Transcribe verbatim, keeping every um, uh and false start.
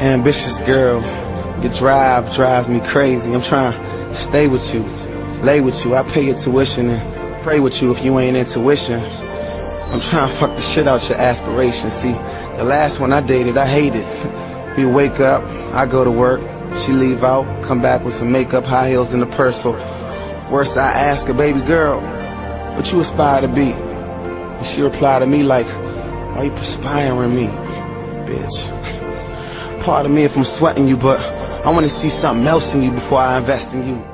ambitious girl. Your drive drives me crazy. I'm trying to stay with you, lay with you. I pay your tuition and pray with you if you ain't intuition. I'm trying to fuck the shit out your aspirations. See, the last one I dated, I hated. We wake up, I go to work, she leave out, come back with some makeup, high heels, and a purse. So worse, I ask her, baby girl, what you aspire to be? And she reply to me like, why you perspiring me, bitch? Pardon me if I'm sweating you, but I wanna see something else in you before I invest in you.